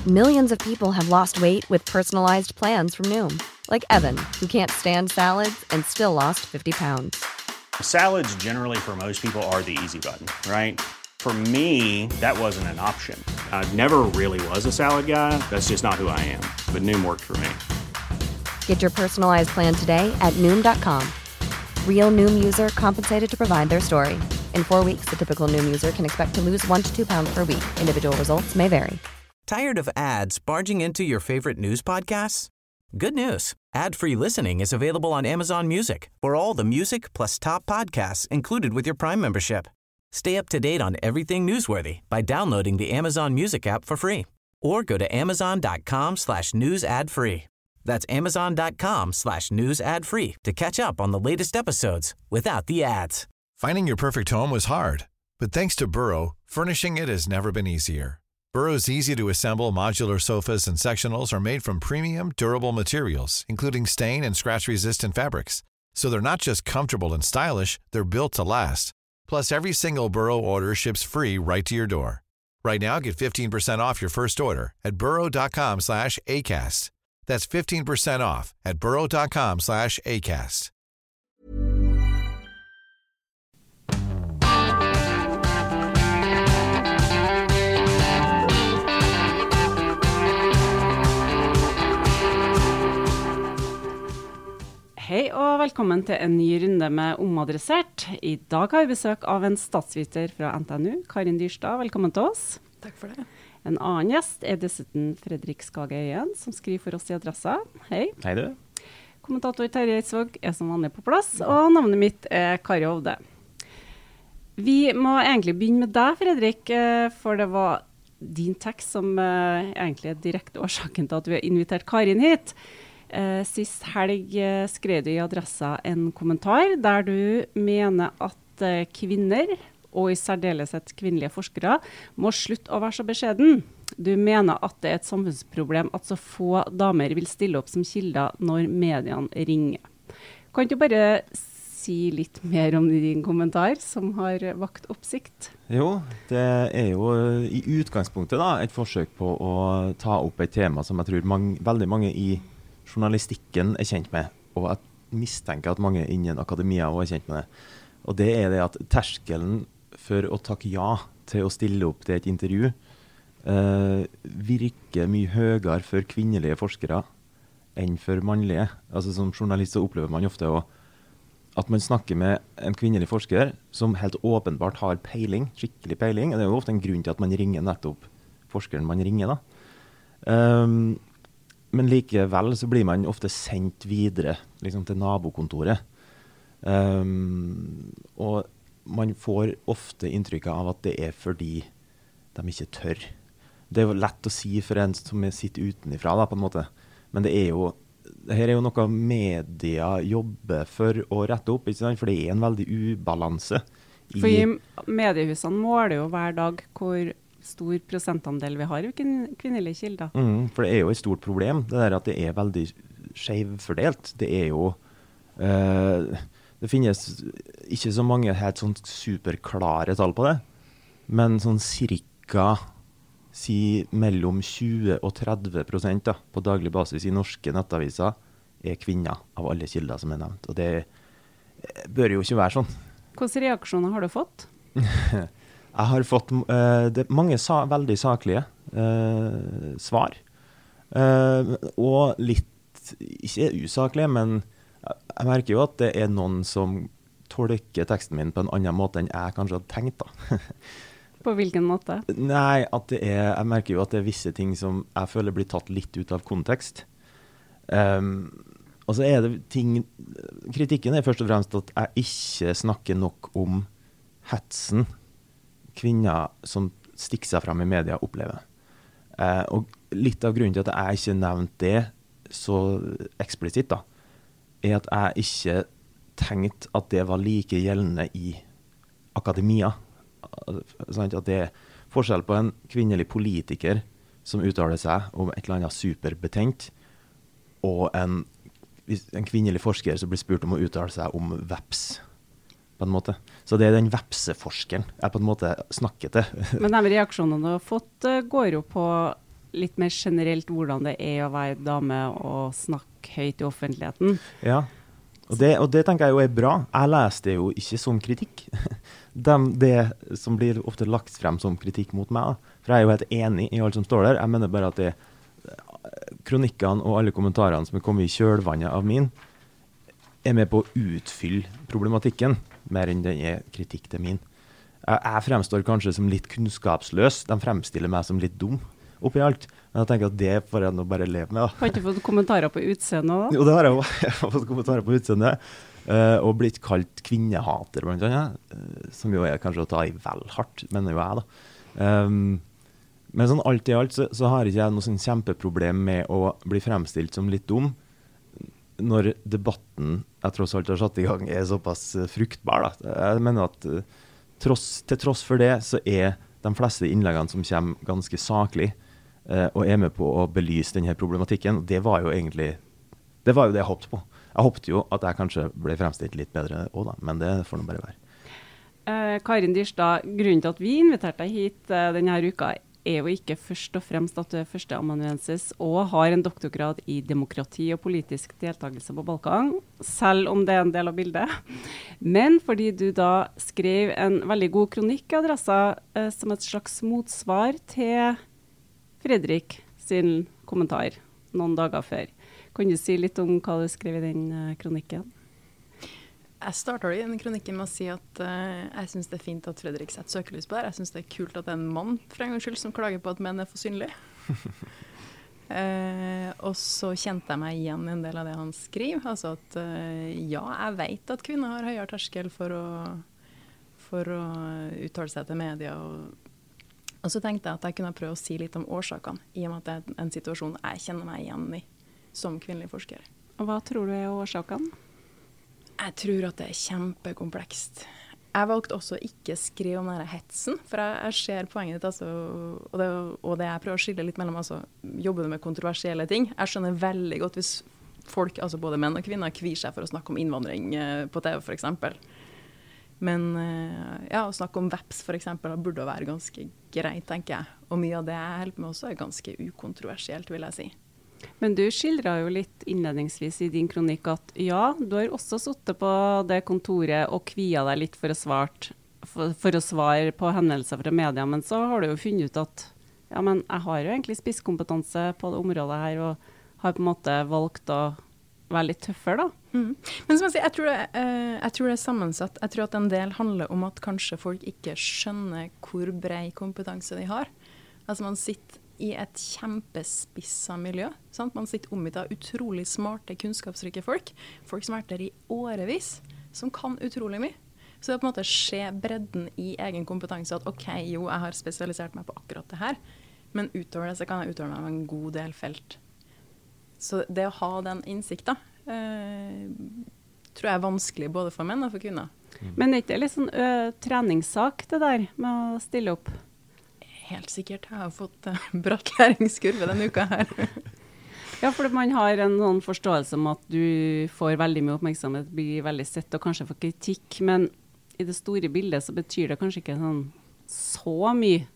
Millions of people have lost weight with personalized plans from Noom. Like Evan, who can't stand salads and still lost 50 pounds. Salads generally for most people are the easy button, right? For me, that wasn't an option. I never really was a salad guy. That's just not who I am. But Noom worked for me. Get your personalized plan today at Noom.com. Real Noom user compensated to provide their story. In 4 weeks, the typical Noom user can expect to lose 1 to 2 pounds per week. Individual results may vary. Tired of ads barging into your favorite news podcasts? Good news. Ad-free listening is available on Amazon Music for all the music plus top podcasts included with your Prime membership. Stay up to date on everything newsworthy by downloading the Amazon Music app for free or go to amazon.com/news ad free. That's amazon.com/news ad free to catch up on the latest episodes without the ads. Finding your perfect home was hard, but thanks to Burrow, furnishing it has never been easier. Burrow's easy-to-assemble modular sofas and sectionals are made from premium, durable materials, including stain and scratch-resistant fabrics. So they're not just comfortable and stylish, they're built to last. Plus, every single Burrow order ships free right to your door. Right now, get 15% off your first order at burrow.com/ACAST. That's 15% off at burrow.com/ACAST. Hei og velkommen til en ny runde med Omadressert. I dag har vi besøk av en statsviter fra NTNU, Karin Dyrstad. Velkommen til oss. Takk for det. En annen gjest er dessuten Fredrik Skage Øyen, som skriver for oss i Adressa. Hei. Hei du. Kommentator Terje Eidsvåg er som vanlig på plass, og navnet mitt er Kari Hovde. Vi må egentlig begynne med deg, Fredrik, for det var din tekst som egentlig er direkte årsaken til at vi har invitert Karin hit. Sist helg skrev du i Adressa en kommentar der du mener at kvinner, og i særdeleshet kvinnelige forskere, må slutte å være så beskjeden. Du mener at det er et samfunnsproblem at så få damer vil stille opp som kilder når mediene ringer. Kan du bare si litt mer om din kommentar som har vakt oppsikt? Jo, det er jo i utgangspunktet da, et forsøk på å ta opp et tema som jeg tror veldig mange i journalistikken er kjent med, og jeg mistenker at mange innen akademia også er kjent med det. Og det er det at terskelen for å takke ja til å stille opp til et intervju virker mye høyere for kvinnelige forskere enn for mannlige. Altså som journalist så opplever man ofte at man snakker med en kvinnelig forsker som helt åpenbart har peiling, skikkelig peiling. Det er jo ofte en grunn til at man ringer nettopp forskeren man ringer da. Men likevel så blir man ofte sendt videre liksom til nabokontoret. Og man får ofte inntrykk av at det er fordi de ikke tør. Det er jo lett å si for en som sitter utenifra da, på en måte. Men det her er jo noe media jobber for å rette opp, ikke sant? For det er en veldig ubalanse. For mediehusene måler jo hver dag hvor stor prosentandel vi har i kvinnelige kilder. For det er jo et stort problem, det der at det er veldig skjevfordelt. Det er jo, det finnes ikke så mange helt sånn superklare tall på det, men sånn cirka mellom 20 og 30% da, på daglig basis i norske nettaviser er kvinner av alle kilder som er nevnt. Og det bør jo ikke være sånn. Hvilke reaksjoner har du fått? Jeg har fått mange veldig saklige svar. Og litt, ikke usaklige, men jeg merker jo at det er noen som tolker teksten min på en annen måte enn jeg kanskje hadde tenkt da. På hvilken måte? Nei, jeg merker jo at det er visse ting som jeg føler blir tatt litt ut av kontekst. Og så er det kritikken er først og fremst at jeg ikke snakker nok om hetsen kvinner som stikker seg frem i media opplever. Og litt av grunnen til at jeg ikke nevnte det så eksplisitt da, er at jeg ikke tenkte at det var like gjeldende i akademia. At det er forskjell på en kvinnelig politiker som uttaler seg om et eller annet superbetenkt, og en kvinnelig forsker som blir spurt om å uttale seg om veps, på en måte. Så det er den vepseforskeren jeg på en måte snakker til. Men de reaksjonene du har fått går jo på litt mer generelt hvordan det å være dame og snakke høyt i offentligheten. Ja, og det tenker jeg jo bra. Jeg leser det jo ikke som kritikk. Det som blir ofte lagt frem som kritikk mot meg, da. For jeg jo helt enig i alt som står der. Jeg mener bare at kronikkene og alle kommentarene som kommet i kjølvannet av min, med på å utfylle problematikken, mer enn det kritikk til min. Jeg fremstår kanskje som litt kunnskapsløs. De fremstiller meg som litt dum oppi alt. Men jeg tenker at det får jeg nå bare leve med. Da. Har du ikke fått kommentarer på utseendet da? Jo, det har jeg jo. Jeg har fått kommentarer på utseendet. Og blitt kalt kvinnehater, blant annet. Som jo kanskje å ta i vel hardt, mener jo jeg da. Men sånn alt i alt så har ikke jeg noe sånn kjempeproblem med å bli fremstilt som litt dum, når debatten jeg tross alt har satt i gang såpass fruktbar. Da. Jeg mener at til tross for det, så de fleste innleggene som kommer ganske saklig, og med på å belyse denne problematikken. Det var jo det jeg håpte på. Jeg håpte jo at jeg kanskje ble fremstilt litt bedre også da, men det får nå bare være. Karin Dyrstad, grunnen til at vi inviterte deg hit denne uka, jo ikke først og fremst at du førsteamanuensis og har en doktorgrad i demokrati og politisk deltakelse på Balkan, selv om det en del av bildet. Men fordi du da skrev en veldig god kronikk i Adressa som et slags motsvar til Fredrik sin kommentar noen dager før. Kan du si litt om hva du skrev i den kronikken? Jeg startet i den kronikken med å si at jeg synes det fint at Fredrik setter søkelys på det. Jeg synes det kult at det en mann for en gangs skyld som klager på at menn for synlig. Og så kjente jeg meg igjen i en del av det han skriver. Altså at ja, jeg vet at kvinner har høyere terskel for å uttale seg til media. Og så tenkte jeg at jeg kunne prøve å si litt om årsakene, i og med at det en situasjon jeg kjenner meg igjen i som kvinnelig forsker. Og hva tror du årsakene? Jeg tror at det kjempekomplekst. Jeg valgte også ikke skrive om denne hetsen, for jeg ser poenget ditt, altså, og det jeg prøver å skille litt mellom, altså, jobber du med kontroversielle ting? Jeg skjønner veldig godt hvis folk, altså både menn og kvinner, kvir seg for å snakke om innvandring på TV, for eksempel. Men ja, å snakke om veps, for eksempel, burde være ganske greit, tenker jeg. Og mye av det jeg holder med også ganske ukontroversielt, vil jeg si. Men du skildret jo litt innledningsvis i din kronikk at ja, du har også sittet på det kontoret og kvia deg litt for å svare på henvendelser fra media, men så har du jo funnet ut at ja, men jeg har jo egentlig spisskompetanse på det området her, og har på en måte valgt å være litt tøffere da. Men som jeg sier, jeg tror det sammensatt. Jeg tror at en del handler om at kanskje folk ikke skjønner hvor bred kompetanse de har. Altså man sitter i et kjempespissa miljø. Sant? Man sitter omgitt av utrolig smarte, kunnskapsrike folk. Folk som har vært der i årevis, som kan utrolig mye. Så det er på en måte se bredden i egen kompetanse, at ok, jo, jeg har spesialisert meg på akkurat det her, men utover det så kan jeg uttale meg om en god del felt. Så det å ha den innsikten, tror jeg er vanskelig både for menn og for kvinner. Men det er ikke litt sånn treningssak det der med å stille opp? Helt sikkert. Jeg har fått bratt læringskurve denne uka her. Ja, for man har en sånn forståelse om at du får veldig mye oppmerksomhet, blir veldig sett og kanskje får kritikk, men i det store bildet så betyr det kanskje ikke sånn så mye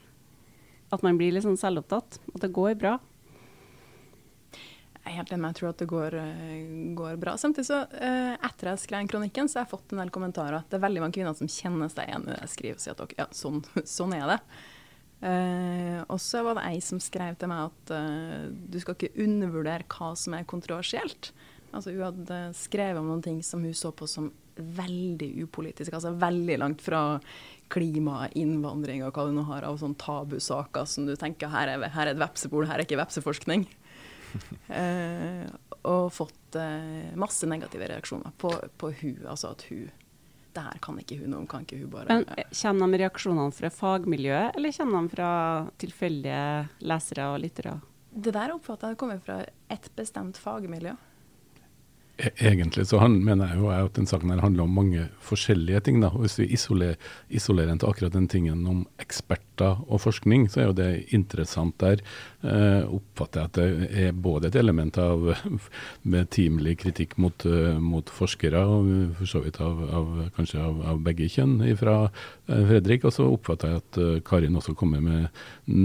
at man blir litt sånn selvopptatt, at det går bra. Jeg er helt enig, jeg tror at det går bra. Samtidig så, etter jeg skrev kronikken, så har jeg fått en del kommentarer. Det er veldig mange kvinner som kjenner seg igjen i det jeg skriver og sier at ja, sånn er det. Og så var det ei som skrev til meg at du skal ikke undervurdere hva som er kontroversielt. Altså hun hadde skrevet om noen ting som hun så på som veldig upolitisk, altså veldig langt fra klima, innvandring og hva du nå har av sånne tabusaker som du tenker her er et vepsebol, her er ikke vepseforskning. Og fått masse negative reaksjoner på hun, altså at hun det her kan ikke hun noe, kan ikke hun bare... Men kommer de reaksjonene fra fagmiljøet, eller kommer de fra tilfeldige lesere og lyttere? Det der oppfattet jeg kommer fra et bestemt fagmiljø. Egentlig så mener jeg jo at den saken her handler om mange forskjellige ting. Da. Og hvis vi isolerer den til akkurat den tingen om eksperter og forskning, så er jo det interessant der. Oppfatter jeg at det er både et element av betimelig kritikk mot forskere, og for så vidt kanskje av begge kjønn fra Fredrik, og så oppfatter jeg at Karin også kommer med nok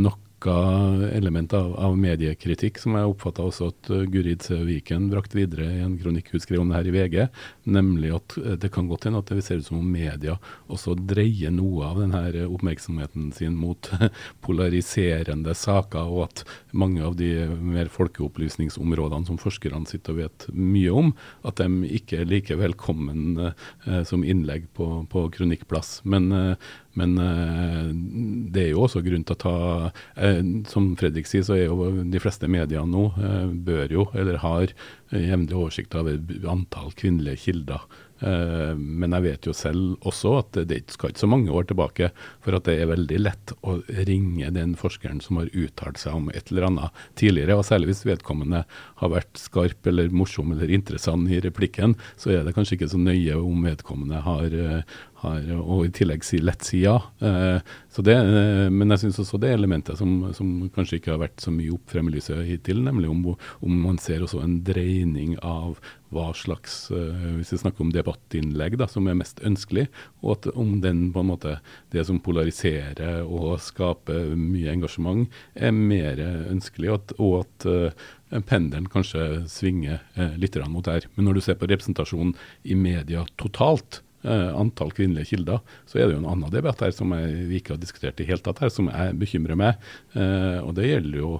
noe element av mediekritikk, som jeg oppfattet også at Gurid C. Viken brakt videre i en kronikk hun skrev om det her i VG, nemlig at det kan godt hende at det ser ut som om media også dreier noe av denne oppmerksomheten sin mot polariserende saker, og at mange av de mer folkeopplysningsområdene som forskerne sitter og vet mye om, at de ikke er like velkommen som innlegg på kronikkplass. Men det er jo også grunn til å ta, som Fredrik sier, så er jo de fleste medier nå, bør jo, eller har jevnlig oversikt av antall kvinnelige kilder. Men jeg vet jo selv også at det skal ikke så mange år tilbake for at det er veldig lett å ringe den forskeren som har uttalt seg om et eller annet tidligere, og særlig hvis vedkommende har vært skarp eller morsom eller interessant i replikken, så er det kanskje ikke så nøye om vedkommende har og i tillegg lett si ja. Men jeg synes også det elementet som kanskje ikke har vært så mye opp frem i lyset hittil, nemlig om man ser også en dreining av hva slags, hvis vi snakker om debattinnlegg da, som er mest ønskelig, og at om den på en måte, det som polariserer og skaper mye engasjement er mer ønskelig, og at pendelen kanskje svinger litt mot her. Men når du ser på representasjonen i media totalt, antall kvinnelige kilder, så er det jo en annen debatt her som vi ikke har diskutert i helt tatt her, som jeg bekymrer meg. Og det gjelder jo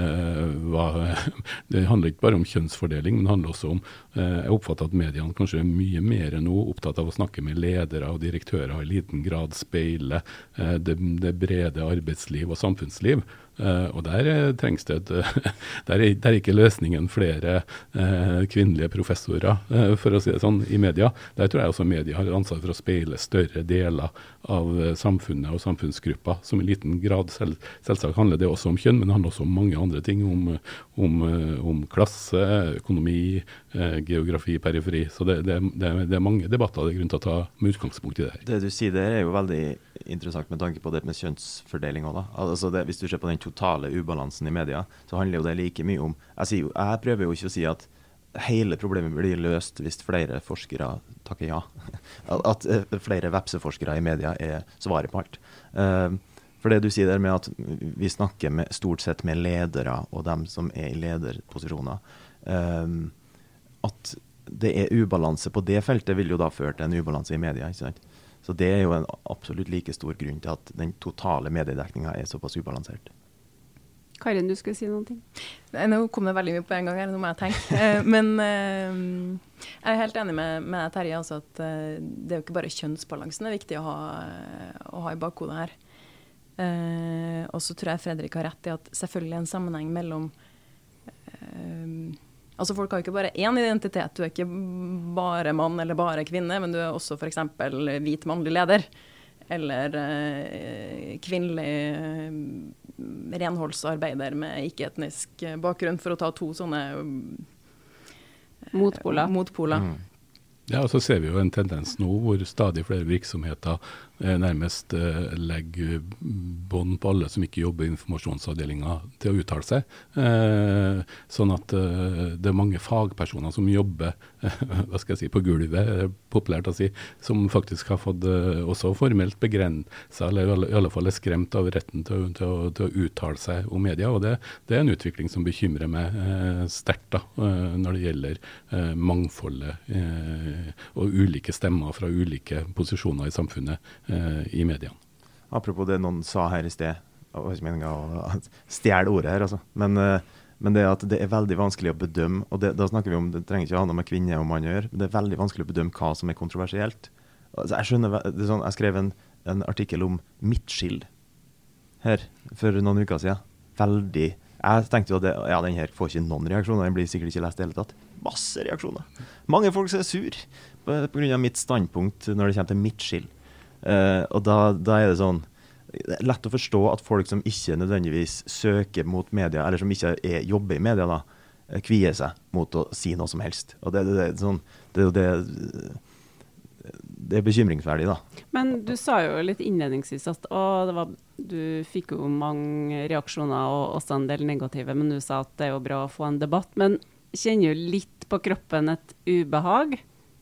det handler ikke bare om kjønnsfordeling, men det handler også om jeg oppfatter at mediene kanskje er mye mer nå opptatt av å snakke med ledere og direktører i liten grad speile det brede arbeidsliv og samfunnsliv. Og der trengs det der er ikke løsningen flere kvinnelige professorer, for å si det sånn, i media. Der tror jeg også media har ansvar for å speile større deler av samfunnet og samfunnsgrupper, som i liten grad selvsagt handler det også om kjønn, men det handler også om mange andre ting, om klasse, økonomi, geografi, periferi. Så det er mange debatter, det er grunn til å ta med utgangspunkt i det her. Det du sier der er jo veldig interessant med tanke på det med kjønnsfordeling også da. Altså hvis du ser på den totale ubalansen i media, så handler jo det like mye om, jeg prøver jo ikke å si at hele problemet blir løst hvis flere forskere takker ja. At flere vepseforskere i media er svaret på alt. For det du sier der med at vi snakker stort sett med ledere og dem som er i lederposisjoner, at det er ubalanse på det feltet vil jo da føre til en ubalanse i media, ikke sant? Så det er jo en absolutt like stor grunn til at den totale mediedekningen er såpass ubalansert. Karin, du skulle si noen ting? Nå kom det veldig mye på en gang her, nå må jeg tenke. Men jeg er helt enig med Terje, altså at det er jo ikke bare kjønnsbalansen det er viktig å ha i bakhodet her. Og så tror jeg Fredrik har rett i at selvfølgelig en sammenheng mellom altså folk har jo ikke bare én identitet, du er ikke bare mann eller bare kvinne, men du er også for eksempel hvit mannlig leder, eller kvinnelig renholdsarbeider med ikke-etnisk bakgrunn, for å ta to sånne motpoler. Ja, og så ser vi jo en tendens nå hvor stadig flere virksomheter nærmest legger bånd på alle som ikke jobber i informasjonsavdelingen til å uttale seg. Sånn at det er mange fagpersoner som jobber hva skal jeg si, på gulvet, populært å si, som faktisk har fått også formelt begrenset, eller i alle fall er skremt av retten til å uttale seg om media. Og det er en utvikling som bekymrer meg sterkt da, når det gjelder mangfoldet og ulike stemmer fra ulike posisjoner i samfunnet i mediene. Apropos det noen sa her i sted, jeg har ikke meningen å stjele ordet her, altså. Men det at det er veldig vanskelig å bedømme, og da snakker vi om, det trenger ikke å ha noe med kvinne og mann å gjøre, det er veldig vanskelig å bedømme hva som er kontroversielt. Altså, jeg skjønner, det er sånn, jeg skrev en artikkel om midtskill her for noen uker siden. Jeg tenkte jo at den her får ikke noen reaksjoner, den blir sikkert ikke lest i hele tatt. Masse reaksjoner. Mange folk er sur på grunn av mitt standpunkt når det kommer til midtskill. Og da er det sånn, det er lett å forstå at folk som ikke nødvendigvis søker mot media, eller som ikke jobber i media da, kvier seg mot å si noe som helst. Og det er bekymringsverdig da. Men du sa jo litt innledningsvis at du fikk jo mange reaksjoner og også en del negative, men du sa at det er jo bra å få en debatt. Men kjenner jo litt på kroppen et ubehag?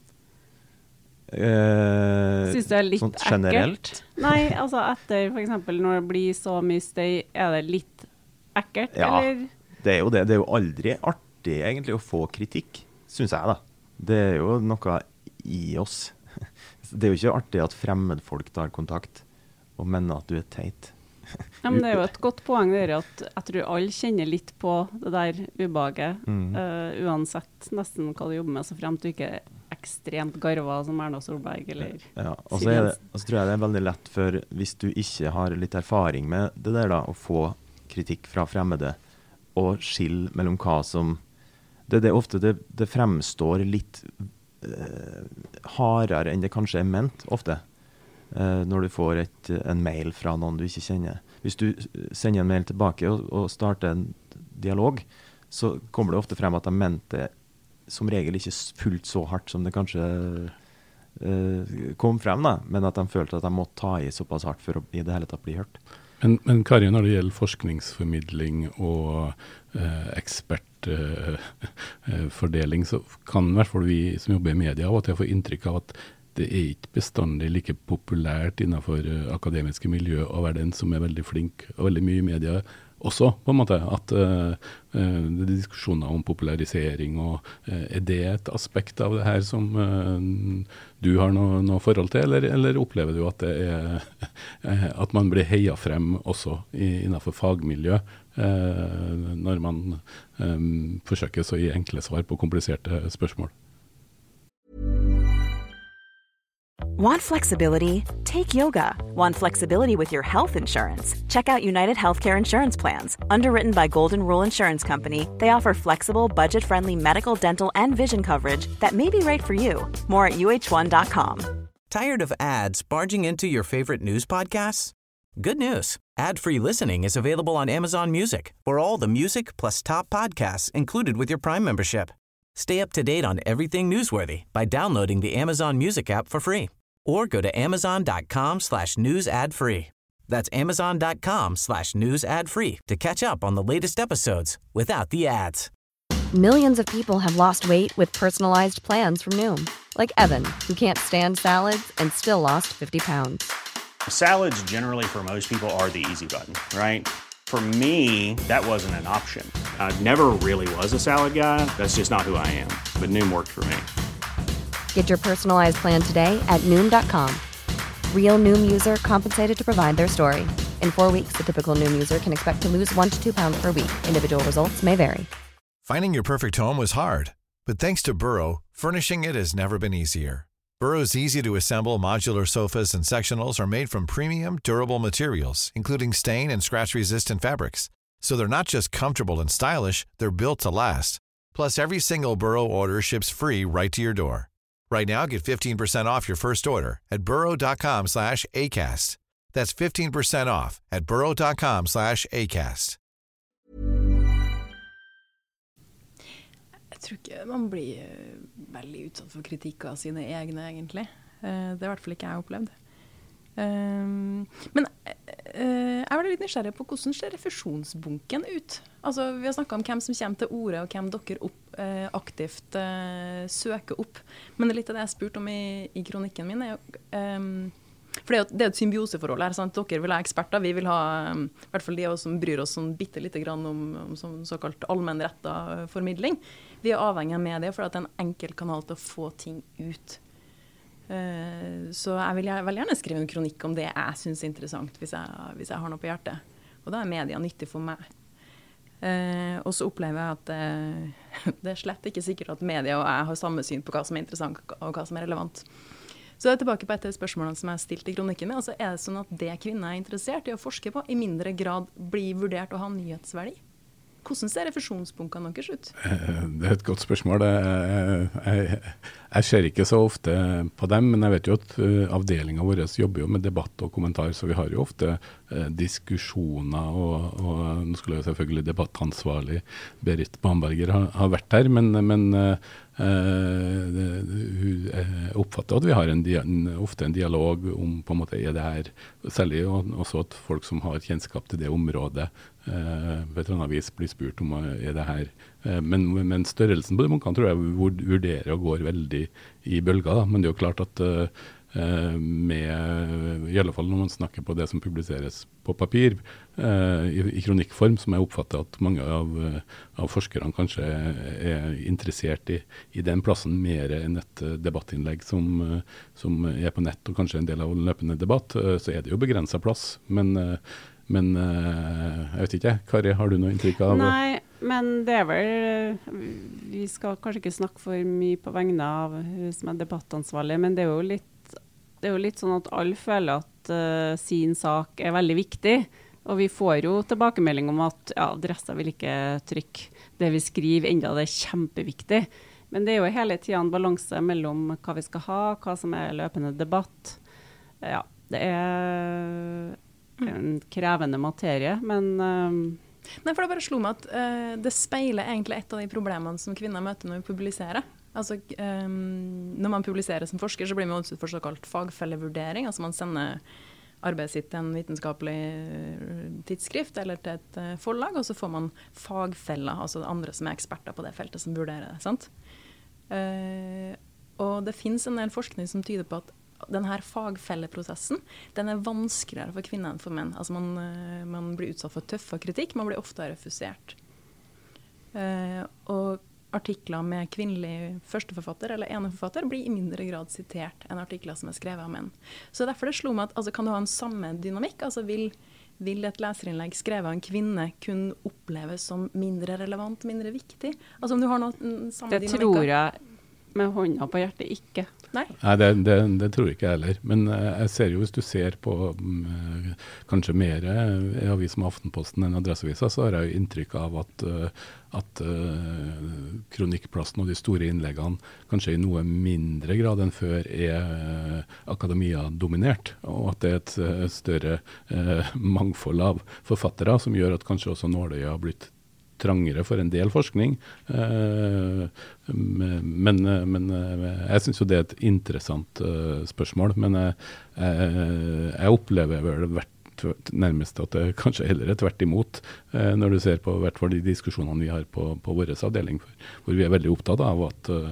Synes du det er litt sånn generelt? Ekkelt? Nei, altså etter for eksempel når det blir så mye støy, er det litt ekkelt, Ja, eller? det er jo det. Det er jo aldri artig egentlig å få kritikk, synes jeg da. Det er jo noe i oss. Det er jo ikke artig at fremmedfolk tar kontakt og mener at du er teit. Ja, men det er jo et godt poeng det at jeg tror alle kjenner litt på det der ubehaget, uansett nesten hva du jobber med, så frem til du ikke er ekstremt garva som Erna Solberg eller Ja, og så tror jeg det er veldig lett for, hvis du ikke har litt erfaring med det der da, å få kritikk fra fremmede, og skille mellom hva som det er ofte det fremstår litt hardere enn det kanskje er ment ofte. Når du får en mail fra noen du ikke kjenner. Hvis du sender en mail tilbake og starter en dialog, så kommer det ofte frem at de mente som regel ikke fullt så hardt som det kanskje kom frem, da, men at de følte at de måtte ta i såpass hardt for å i det hele tatt bli hørt. Men Kari, når det gjelder forskningsformidling og ekspertfordeling, så kan i hvert fall vi som jobber i media av og til få inntrykk av at det er ikke bestandig like populært innenfor akademiske miljø å være den som er veldig flink og veldig mye i media også, på en måte. At det er diskusjoner om popularisering, og er det et aspekt av det her som du har noe forhold til, eller opplever du at det er at man blir heia frem også innenfor fagmiljø når man forsøker så gi enkle svar på kompliserte spørsmål? Want flexibility? Take yoga. Want flexibility with your health insurance? Check out United Healthcare Insurance Plans. Underwritten by Golden Rule Insurance Company, they offer flexible, budget-friendly medical, dental, and vision coverage that may be right for you. More at uh1.com. Tired of ads barging into your favorite news podcasts? Good news. Ad-free listening is available on Amazon Music for all the music plus top podcasts included with your Prime membership. Stay up to date on everything newsworthy by downloading the Amazon Music app for free. Or go to amazon.com/news ad free. That's amazon.com/news ad free to catch up on the latest episodes without the ads. Millions of people have lost weight with personalized plans from Noom. Like Evan, who can't stand salads and still lost 50 pounds. Salads generally for most people are the easy button, right? For me, that wasn't an option. I never really was a salad guy. That's just not who I am. But Noom worked for me. Get your personalized plan today at Noom.com. Real Noom user compensated to provide their story. In 4 weeks, the typical Noom user can expect to lose 1 to 2 pounds per week. Individual results may vary. Finding your perfect home was hard, but thanks to Burrow, furnishing it has never been easier. Burrow's easy-to-assemble modular sofas and sectionals are made from premium, durable materials, including stain and scratch-resistant fabrics. So they're not just comfortable and stylish, they're built to last. Plus, every single Burrow order ships free right to your door. Right now, get 15% off your first order at burrow.com/ACAST. That's 15% off at burrow.com/ACAST. Jeg tror ikke man blir veldig utsatt for kritikk av sine egne, egentlig. Det er i hvert fall ikke jeg opplevd. Men jeg var litt nysgjerrig på hvordan ser refusjonsbunken ut? Altså, vi har snakket om hvem som kommer til ordet, og hvem dere aktivt søker opp. Men det er litt av det jeg spurte om i kronikken min, er jo... For det er jo et symbioseforhold her, sant? Dere vil ha eksperter, vi vil ha, i hvert fall de av oss som bryr oss sånn bitte lite grann om såkalt allmennrettet formidling. Vi er avhengig av medier for at det er en enkel kanal til å få ting ut. Så jeg vil veldig gjerne skrive en kronikk om det jeg synes er interessant, hvis jeg har noe på hjertet. Og da er media nyttig for meg. Og så opplever jeg at det er slett ikke sikkert at media og jeg har samme syn på hva som er interessant og hva som er relevant. Så jeg er tilbake på et av spørsmålene som jeg stilte i kronikken min. Altså, er det sånn at det kvinner er interessert i å forske på, i mindre grad blir vurdert å ha nyhetsverdi? Hvordan ser refusjonspunktene deres ut? Det er et godt spørsmål. Jeg ser ikke så ofte på dem, men jeg vet jo at avdelingen vår jobber jo med debatt og kommentar, så vi har jo ofte diskusjoner, og nå skulle jo selvfølgelig debattansvarlig Berit Bamberger ha vært der, men hun oppfatter at vi har ofte en dialog om på en måte er det her, særlig også at folk som har kjennskap til det området på et eller annet vis blir spurt om er det her. Men størrelsen på de bunkene tror jeg vurderer og går veldig i bølger, da. Men det er jo klart at i alle fall når man snakker på det som publiseres på papir, i kronikkform, som jeg oppfatter at mange av forskerne kanskje er interessert i den plassen mer enn et debattinnlegg som er på nett og kanskje en del av en løpende debatt, så det jo begrenset plass. Men jeg vet ikke, Kari, har du noe inntrykk av? Nei, men det vel, vi skal kanskje ikke snakke for mye på vegne av hun som debattansvarlig, men det er jo litt sånn at alle føler at sin sak er veldig viktig, og vi får jo tilbakemelding om at adresser vil ikke trykke det vi skriver, enda det er kjempeviktig. Men det er jo hele tiden en balanse mellom hva vi skal ha, hva som er løpende debatt. Ja, det er en krevende materie, men Nei, for det bare slo meg at det speiler egentlig et av de problemene som kvinner møter når vi publiserer. Altså, når man publiserer som forsker, så blir man utsatt for såkalt fagfellevurdering, altså man sender arbeidet sitt til en vitenskapelig tidsskrift eller til et forlag, og så får man fagfeller, altså andre som er eksperter på det feltet som vurderer det, sant? Og det finnes en del forskning som tyder på at denne fagfelleprosessen, den er vanskeligere for kvinner enn for menn. Altså man blir utsatt for tøff kritikk, man blir ofte refusert. Og artikler med kvinnelig førsteforfatter eller eneforfatter blir i mindre grad sitert enn artikler som er skrevet av menn. Så derfor det slo meg at altså, kan du ha en samme dynamikk? Altså vil et leserinnlegg skrevet av en kvinne kunne oppleves som mindre relevant, mindre viktig? Altså om du har noe samme dynamikk? Det tror jeg med hånda på hjertet ikke. Nei, det tror jeg ikke jeg heller. Men jeg ser jo, hvis du ser på kanskje mer avis som Aftenposten enn Adresseavisa, så har jeg inntrykk av at kronikkplassen og de store innleggene kanskje i noe mindre grad enn før er akademia dominert, og at det er et større mangfold av forfattere som gjør at kanskje også nåløyet har blitt trangere for en del forskning, men jeg synes jo det er et interessant spørsmål, men jeg opplever vel nærmest at det kanskje heller er tvert imot, når du ser på hvert fall de diskusjonene vi har på vår avdeling, hvor vi er veldig opptatt av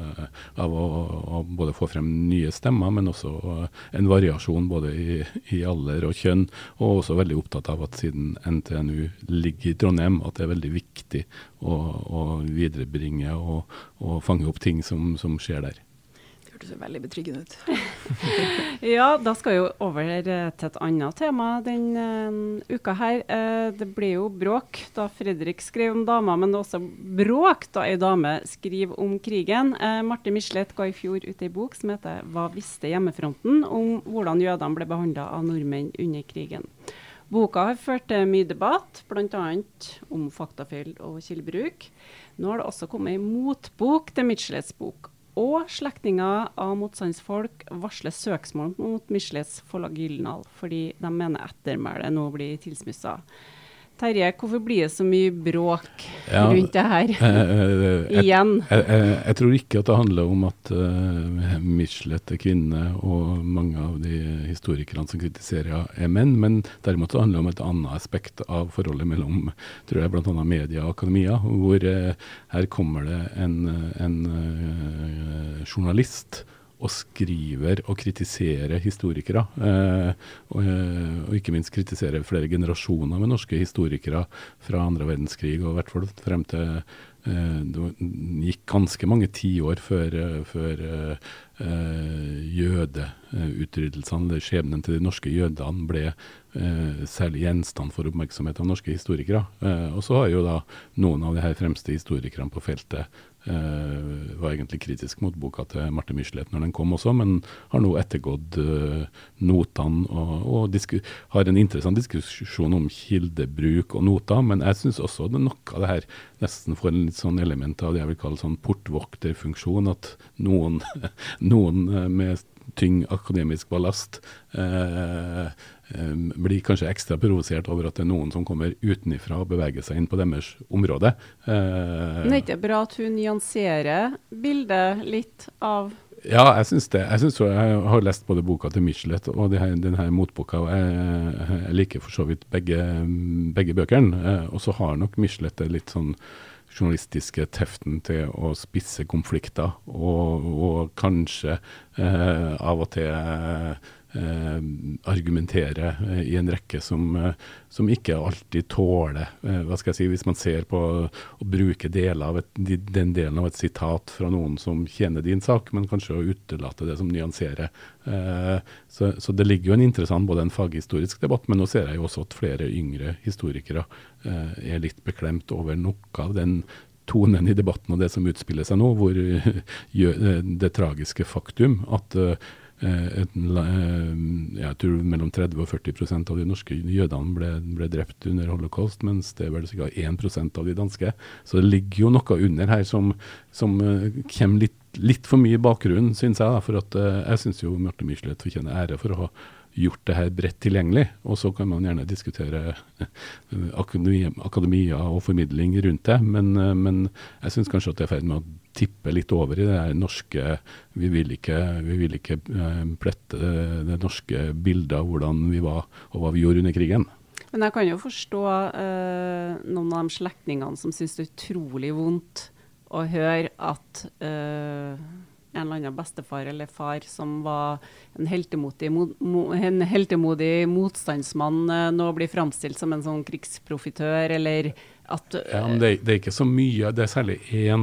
å både få frem nye stemmer, men også en variasjon både i alder og kjønn, og også veldig opptatt av at siden NTNU ligger i Trondheim, at det er veldig viktig å viderebringe og fange opp ting som skjer der. Det ser veldig betryggende ut. Ja, da skal vi jo over til et annet tema den uka her. Det ble jo bråk da Fredrik skrev om damer, men også bråk da en dame skriver om krigen. Marte Michelet ga i fjor ut en bok som heter «Hva visste hjemmefronten?» om hvordan jødene ble behandlet av nordmenn under krigen. Boka har ført til mye debatt, blant annet om faktafeil og kildebruk. Nå har det også kommet en motbok til Michelets bok. Og slektninger av motstandsfolk varsler søksmål mot Michelets forlag Gyldendal, fordi de mener ettermælet nå blir tilsmusset. Terje, hvorfor blir det så mye bråk rundt det her? Igjen. Jeg tror ikke at det handler om at Michelet er kvinne, og mange av de historikerne som kritiserer er menn, men derimot det handler om et annet aspekt av forholdet mellom, tror jeg, blant annet media og akademia, hvor her kommer det en journalist og skriver og kritiserer historikere, og ikke minst kritiserer flere generasjoner med norske historikere fra andre verdenskrig, og i hvert fall frem til det gikk ganske mange tiår før jødeutryddelsene, eller skjebnen til de norske jødene ble særlig gjenstand for oppmerksomhet av norske historikere. Og så har jo da noen av de her fremste historikerne på feltet var egentlig kritisk mot boka til Marte Michelet når den kom også, men har nå ettergått notene og har en interessant diskusjon om kildebruk og noter, men jeg synes også det nok av det her nesten får en litt sånn element av det jeg vil kalle sånn portvokterfunksjon, at noen med tyng akademisk ballast blir kanskje ekstra provosert over at det er noen som kommer utenifra og beveger seg inn på deres område. Men det er ikke bra at hun nyanserer bildet litt av Ja, jeg synes det. Jeg har lest både boka til Michelet og denne motboka, og jeg liker for så vidt begge bøkene. Og så har nok Michelet det litt sånn journalistiske teften til å spisse konflikter, og kanskje av og til argumentere i en rekke som ikke alltid tåler, hva skal jeg si, hvis man ser på å bruke den delen av et sitat fra noen som tjener din sak, men kanskje å utelate det som nyanserer. Så det ligger jo en interessant, både en faghistorisk debatt, men nå ser jeg jo også at flere yngre historikere litt beklemt over noe av den tonen i debatten og det som utspiller seg nå, hvor det tragiske faktum at jeg tror mellom 30 og 40% av de norske jødene ble drept under holocaust, mens det er vel ca. 1% av de danske. Så det ligger jo noe under her som kommer litt for mye i bakgrunnen, synes jeg. For at jeg synes jo Marte Michelet fortjener ære for å ha gjort det her bredt tilgjengelig, og så kan man gjerne diskutere akademia og formidling rundt det, men jeg synes kanskje at det er ferdig med å tippe litt over i det her norske, vi vil ikke plette det norske bildet av hvordan vi var, og hva vi gjorde under krigen. Men jeg kan jo forstå noen av de slektningene som synes det er utrolig vondt å høre at en eller annen bestefar eller far som var en heltemodig motstandsmann nå blir fremstilt som en sånn krigsprofitør, eller at... Ja, men det er ikke så mye, det er særlig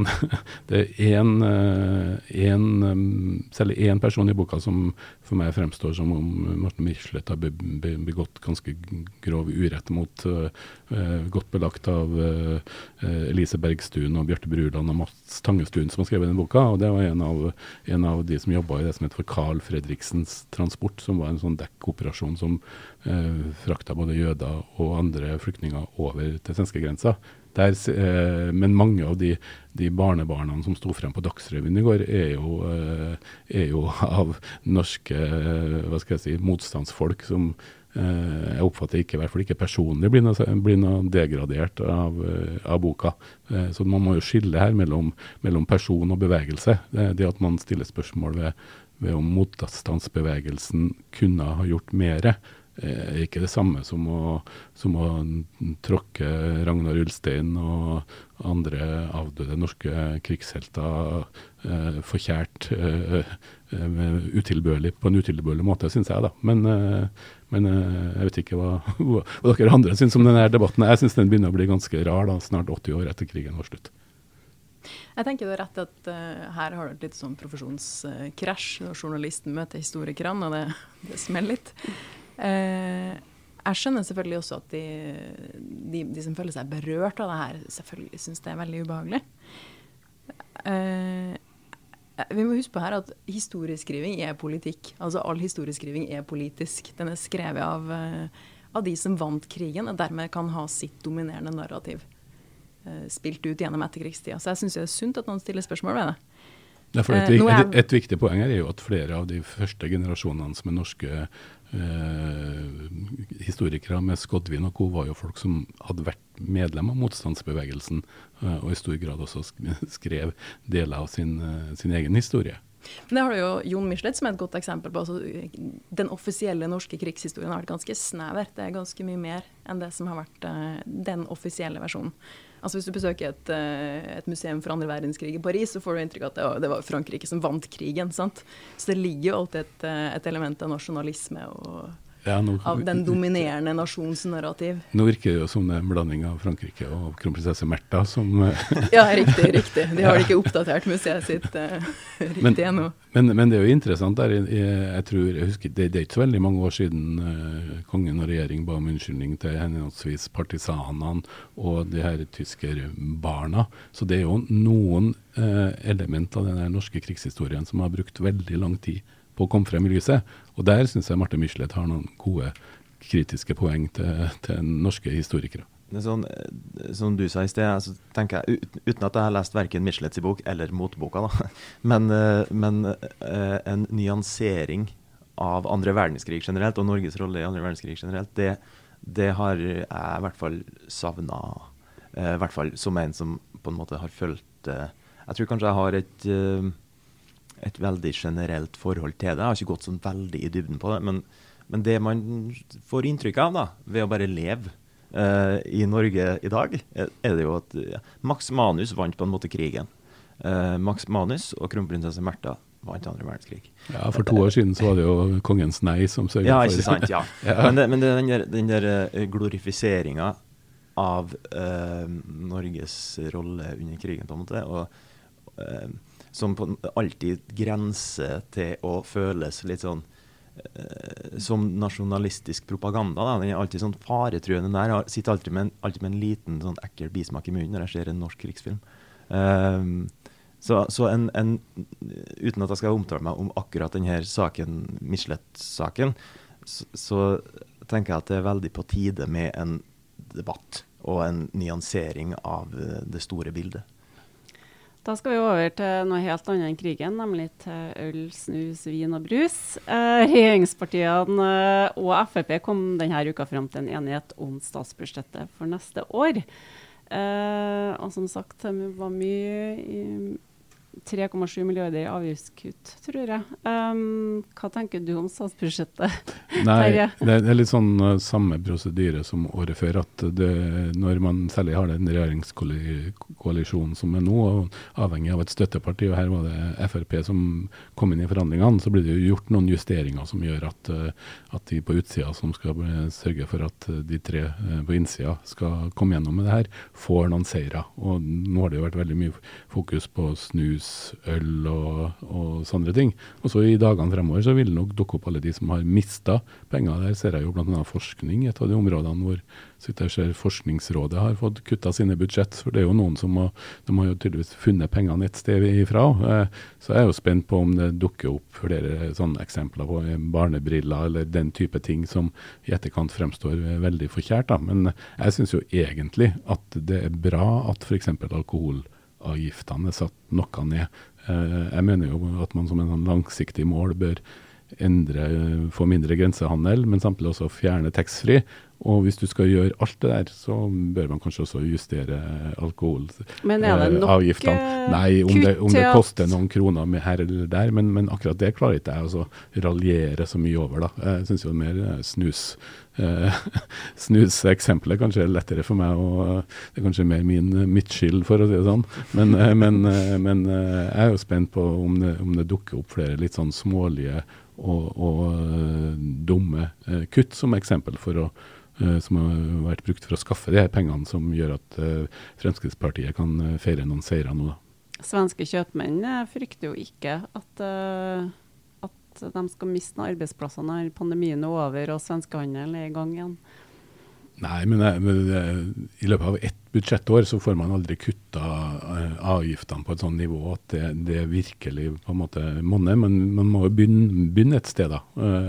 særlig en person i boka som for meg fremstår som om Marte Michelet har begått ganske grov urett mot, godt belagt av Elise Bergstuen og Bjarte Bruland og Mats Tangestuen som har skrevet denne boka, og det var en av de som jobbet i det som heter for Carl Fredriksens Transport, som var en sånn dekkoperasjon som frakta både jøder og andre flyktninger over til svenskegrensa. Men mange av de barnebarna som sto frem på Dagsrevyen i går er jo av norske, hva skal jeg si, motstandsfolk som jeg oppfatter ikke, i hvert fall ikke personlig, blir noe degradert av boka. Så man må jo skille her mellom person og bevegelse. Det at man stiller spørsmål ved om motstandsbevegelsen kunne ha gjort mere, ikke det samme som å tråkke Ragnar Ulstein og andre avdøde norske krigshelter forkjært på en utilbørlig måte, synes jeg da. Men jeg vet ikke hva dere andre synes om denne debatten. Jeg synes den begynner å bli ganske rar da, snart 80 år etter krigen var slutt. Jeg tenker det er rett at her har du et litt sånn profesjonskrasj, når journalisten møter historikerne, og det smeller litt. Jeg skjønner selvfølgelig også at de som føler seg berørt av det her, selvfølgelig synes det er veldig ubehagelig. Vi må huske på her at historieskriving er politikk. Altså all historieskriving er politisk. Den er skrevet av de som vant krigen, og dermed kan ha sitt dominerende narrativ spilt ut gjennom etterkrigstida. Så jeg synes det er sunt at noen stiller spørsmål ved det. Et viktig poeng her er jo at flere av de første generasjonene som er norske historikere med Skodvin og co. var jo folk som hadde vært medlem av motstandsbevegelsen og i stor grad også skrev deler av sin egen historie. Men det har du jo Jon Michelet som er et godt eksempel på. Altså, den offisielle norske krigshistorien har vært ganske snever. Det er ganske mye mer enn det som har vært den offisielle versjonen. Altså hvis du besøker et museum for andre verdenskrig i Paris, så får du inntrykk av at det var Frankrike som vant krigen, sant? Så det ligger jo alltid et element av nasjonalisme og av den dominerende nasjonsnarrativ. Nå virker det jo som en blanding av Frankrike og kronprinsesse Märtha som... Ja, riktig. De har ikke oppdatert museet sitt riktig ennå. Men det er jo interessant der, jeg husker, det er ikke så veldig mange år siden kongen og regjering ba om unnskyldning til henholdsvis partisanene og de her tyskerbarna. Så det er jo noen elementer av den norske krigshistorien som har brukt veldig lang tid på å komme frem i lyset. Og der synes jeg Marte Michelet har noen gode kritiske poeng til norske historikere. Det er sånn, som du sa i sted, altså, tenker jeg, uten at jeg har lest hverken Michelets bok eller motboka, da, men en nyansering av andre verdenskrig generelt, og Norges rolle i andre verdenskrig generelt, det har jeg i hvert fall savnet, i hvert fall som en som på en måte har følt, jeg tror kanskje jeg har et veldig generelt forhold til det. Jeg har ikke gått sånn veldig i dybden på det, men det man får inntrykk av da, ved å bare leve i Norge i dag, det jo at Max Manus vant på en måte krigen. Max Manus og kronprinsesse Märtha vant andre verdenskrig. Ja, for 2 år siden så var det jo kongens nei som sørget for. Ja, ikke sant, ja. Men det er den der glorifiseringen av Norges rolle under krigen på en måte, og som alltid grenser til å føles litt sånn som nasjonalistisk propaganda. Da. Den er alltid sånn faretruende der. Jeg sitter alltid med en liten sånn ekkel bismak i munnen når jeg ser en norsk krigsfilm. Så uten at jeg skal omtale meg om akkurat denne saken, Michelet-saken, så tenker jeg at det er veldig på tide med en debatt og en nyansering av det store bildet. Da skal vi over til noe helt annet enn krigen, nemlig til øl, snus, vin og brus. Regjeringspartiene og FrP kom denne uka frem til en enighet om statsbudsjettet for neste år. Og som sagt, det var mye 3,7 milliarder i avgiftskutt, tror jeg. Hva tenker du om statsbudsjettet? Nei, det er litt sånn samme prosedyre som året før, at når man særlig har den regjeringskoalisjonen som er nå, og avhengig av et støtteparti, og her var det FrP som kom inn i forhandlingene, så blir det jo gjort noen justeringer som gjør at de på utsida som skal sørge for at de 3 på innsida skal komme gjennom med det her, får noen seire. Og nå har det jo vært veldig mye fokus på snus, øl og sånne ting. Og så i dagene fremover så vil det nok dukke opp alle de som har mistet penger. Der ser jeg jo blant annet forskning, et av de områdene hvor jeg ser Forskningsrådet har fått kuttet sine budsjett, for det er jo noen som de har jo tydeligvis funnet pengene et sted ifra. Så jeg er jo spent på om det dukker opp flere sånne eksempler på barnebriller eller den type ting som i etterkant fremstår veldig forkjært. Da. Men jeg synes jo egentlig at det er bra at for eksempel alkoholavgiftene er satt noe ned. Jeg mener jo at man som en langsiktig mål bør få mindre grensehandel, men samtidig også fjerne taxfree. Og hvis du skal gjøre alt det der, så bør man kanskje også justere alkoholavgiftene. Men er det nok Nei, om det koster noen kroner med her eller der, men akkurat det klarer ikke jeg å raljere så mye over. Da. Jeg synes jo mer snus-eksempelet kanskje er lettere for meg, og det er kanskje mer mitt skyld, for å si det sånn. Men jeg er jo spent på om det dukker opp flere litt sånn smålige og dumme kutt som eksempel som har vært brukt for å skaffe de her pengene som gjør at Fremskrittspartiet kan feire noen seire nå. Da. Svenske kjøpmenn frykter jo ikke at de skal miste noen arbeidsplasser når pandemien er over og svenskehandelen er i gang igjen. Nei, men i løpet av ett budsjettår så får man aldri kutta avgiftene på et sånt nivå at det virkelig på en måte monner, men man må jo begynne et sted da.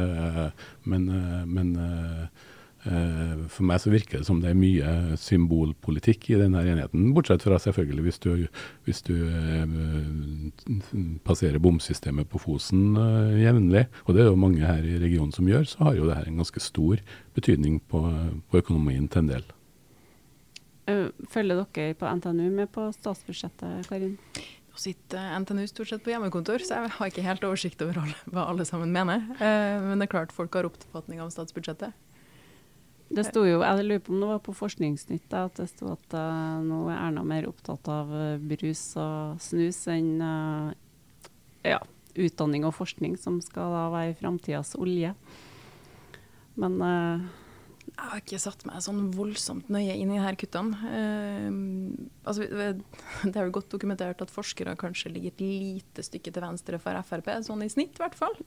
For meg så virker det som det er mye symbolpolitikk i denne enigheten, bortsett fra selvfølgelig hvis du passerer bomsystemet på Fosen jevnlig, og det er jo mange her i regionen som gjør, så har jo det her en ganske stor betydning på økonomien til en del. Følger dere på NTNU med på statsbudsjettet, Karin? Nå sitter NTNU stort sett på hjemmekontor, så jeg har ikke helt oversikt over hva alle sammen mener. Men det er klart folk har oppfatning av statsbudsjettet. Det sto jo, jeg lurer på om det var på Forskningsnytt, at det sto at nå er Erna mer opptatt av brus og snus enn utdanning og forskning, som skal da være fremtidens olje. Men jeg har ikke satt meg sånn voldsomt nøye inn i her kuttene. Det er jo godt dokumentert at forskere kanskje ligger et lite stykke til venstre for FrP, sånn i snitt i hvert fall.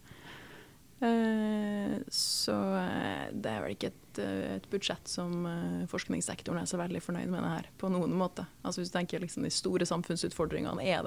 Så det er vel ikke et budsjett som forskningssektoren er så veldig fornøyd med det her, på noen måte. Altså hvis du tenker liksom de store samfunnsutfordringene, er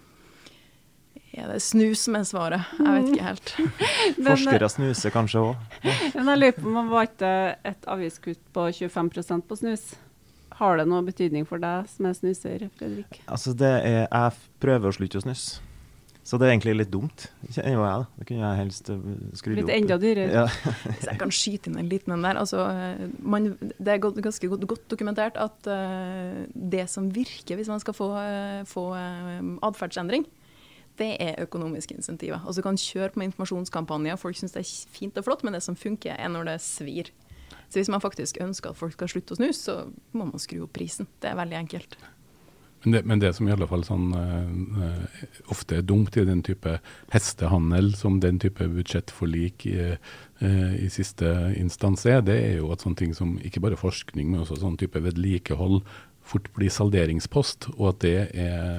det snus som er svaret? Jeg vet ikke helt. Forskere snuser kanskje også. Men jeg lurer på om man var ikke et avgiftskutt på 25% på snus. Har det noe betydning for deg som er snuser, Fredrik? Altså jeg prøver å slutte å snuse. Så det er egentlig litt dumt. Kjenner jo jeg da. Det kunne jeg helst skrudd opp. Litt enda dyrere. Ja. Så jeg kan skyte inn en liten en der. Altså, det er ganske godt dokumentert at det som virker hvis man skal få atferdsendring, det økonomiske insentiver. Altså kan kjøre på med informasjonskampanjer, folk synes det fint og flott, men det som funker når det svir. Så hvis man faktisk ønsker at folk skal slutte å snus, så må man skru opp prisen. Det veldig enkelt. Men det som i alle fall sånn, ofte dumt i den type hestehandel, som den type budsjettforlik i siste instans det jo at sånne ting som ikke bare forskning, men også sånn type vedlikehold fort blir salderingspost, og at det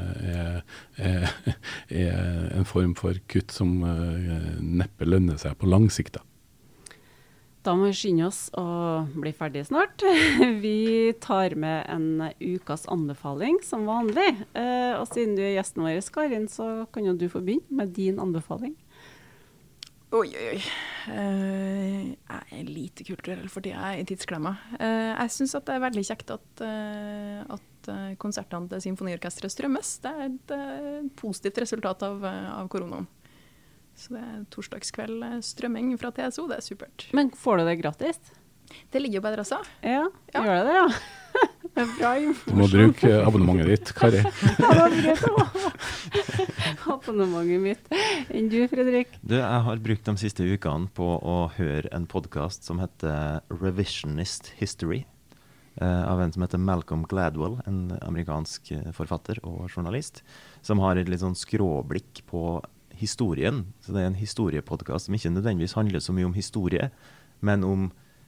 en form for kutt som neppe lønner seg på lang sikt. Da må vi skynde oss og bli ferdig snart. Vi tar med en ukas anbefaling som vanlig. Og siden du gjesten vår, Karin, så kan jo du få begynne med din anbefaling. Oi. Jeg lite kulturell fordi jeg i tidsklemma. Jeg synes at det veldig kjekt at konsertene til Symfoniorkestret strømmes. Det et positivt resultat av koronaen. Så det torsdagskveld strømming fra TSO, det supert. Men får du det gratis? Det ligger jo på adressa. Ja, gjør det ja. Det bra informasjon. Du må bruke abonnementet ditt, Kari. Ja, det abonnementet mitt. Enn du, Fredrik? Jeg har brukt de siste ukene på å høre en podcast som heter Revisionist History, av en som heter Malcolm Gladwell, en amerikansk forfatter og journalist, som har et litt sånn skråblikk på historien. Så det en historiepodcast som ikke nødvendigvis handler så mye om historie, men om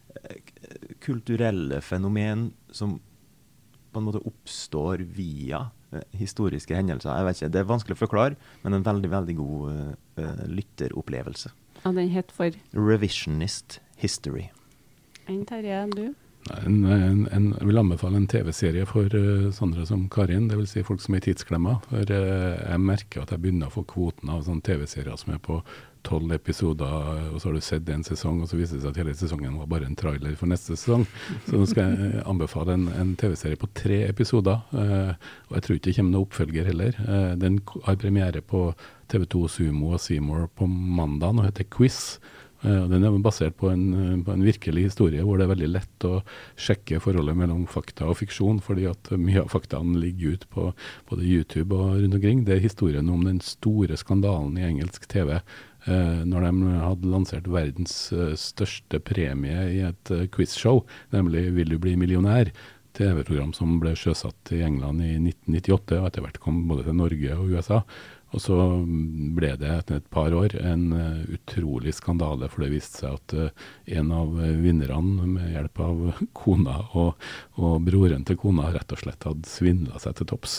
kulturelle fenomen som på en måte oppstår via historiske hendelser. Jeg vet ikke, det vanskelig å forklare, men en veldig, veldig god lytteropplevelse. Ja, den het for? Revisionist History. En Terje, du? Jeg vil anbefale en TV-serie for sånne som Karin, det vil si folk som i tidsklemma, for jeg merker at jeg begynner å få kvoten av sånne TV-serier som på 12 episoder, og så har du sett en sesong, og så viser det seg at hele sesongen var bare en trailer for neste sesong. Så nå skal jeg anbefale en TV-serie på 3 episoder, og jeg tror ikke det kommer noen oppfølger heller. Den har premiere på TV2 Sumo og Seymour på mandag, og heter Quiz. Den basert på en virkelig historie hvor det veldig lett å sjekke forholdet mellom fakta og fiksjon, fordi at mye av faktaene ligger ut på både YouTube og rundt omkring. Det historien om den store skandalen i engelsk TV, når de hadde lansert verdens største premie i et quizshow, nemlig Vil du bli millionær? TV-program som ble sjøsatt i England i 1998, og etter hvert kom både til Norge og USA. Og så ble det etter et par år en utrolig skandale, for det viste seg at en av vinnerne med hjelp av kona og broren til kona rett og slett hadde svindlet seg til topps.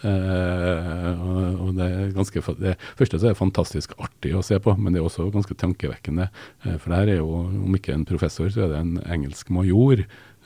Og det det første så det fantastisk artig å se på, men det også ganske tankevekkende, for det her jo, om ikke en professor, så det en engelsk major,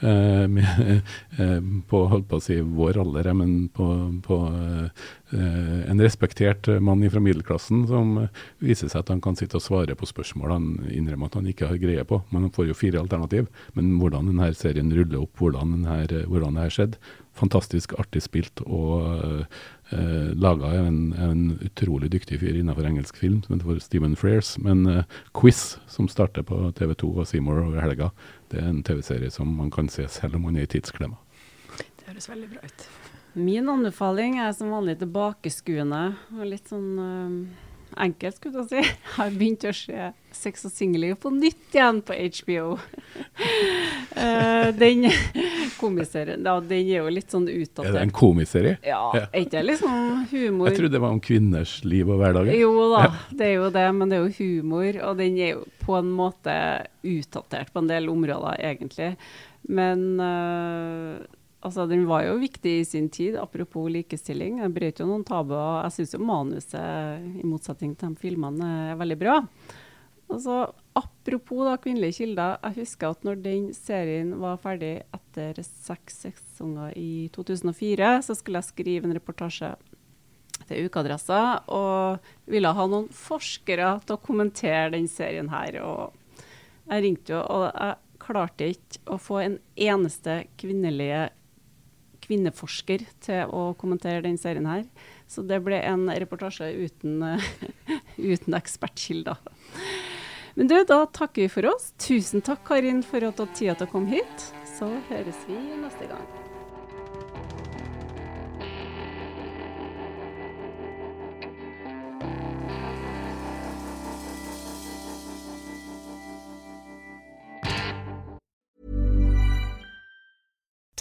på holdt på å si vår alder, men på en respektert mann fra middelklassen som viser seg at han kan sitte og svare på spørsmål han innrømmer at han ikke har greie på. Man får jo 4 alternativ, men hvordan denne serien ruller opp, hvordan det her skjedde, fantastisk artig spilt og laget en utrolig dyktig fyr innenfor engelsk film som heter Stephen Frears, men Quiz som starter på TV2 og Seymour over helga, det en TV-serie som man kan se selv om man i tidsklemma. Det høres veldig bra ut. Min anbefaling som vanlig tilbakeskuende og litt sånn enkelt, skulle jeg si. Jeg har begynt å se Sex og Singelliv på nytt igjen på HBO. Den komiserien, den jo litt sånn utdatert. Det en komiserie? Ja, ikke det liksom humor? Jeg trodde det var om kvinners liv og hverdager. Jo da, det jo det, men det jo humor, og den jo på en måte utdatert på en del områder egentlig. Men altså, den var jo viktig i sin tid, apropos likestilling. Den brøt jo noen tabuer. Jeg synes jo manuset, i motsetning til de filmene, veldig bra. Altså, apropos da, kvinnelige kilder, jeg husker at når den serien var ferdig etter 6 sesonger i 2004, så skulle jeg skrive en reportasje til Ukeadressa, og ville ha noen forskere til å kommentere den serien her. Og jeg ringte jo, og jeg klarte ikke å få en eneste kvinneforsker til å kommentere den serien her. Så det ble en reportasje uten ekspertkilder. Men du, da takker vi for oss. Tusen takk, Karin, for at du hadde tid til å komme hit. Så høres vi neste gang.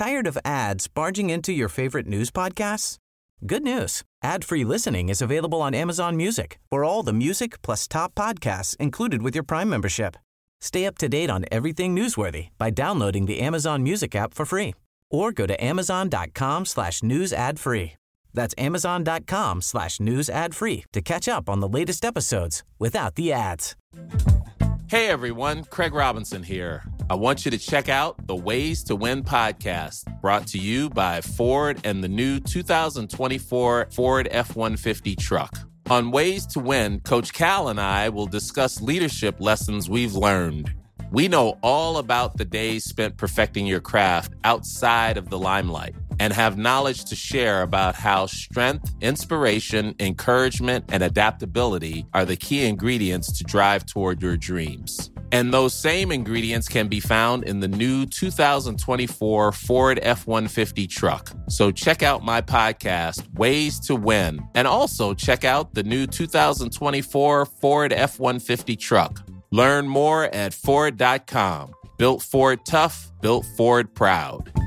Tired of ads barging into your favorite news podcasts? Good news. Ad-free listening is available on Amazon Music for all the music plus top podcasts included with your Prime membership. Stay up to date on everything newsworthy by downloading the Amazon Music app for free or go to amazon.com/news ad free. That's amazon.com/news ad free to catch up on the latest episodes without the ads. Hey everyone, Craig Robinson here. I want you to check out the Ways to Win podcast, brought to you by Ford and the new 2024 Ford F-150 truck. On Ways to Win, Coach Cal and I will discuss leadership lessons we've learned. We know all about the days spent perfecting your craft outside of the limelight and have knowledge to share about how strength, inspiration, encouragement, and adaptability are the key ingredients to drive toward your dreams. And those same ingredients can be found in the new 2024 Ford F-150 truck. So check out my podcast, Ways to Win, and also check out the new 2024 Ford F-150 truck. Learn more at Ford.com. Built Ford tough, built Ford proud.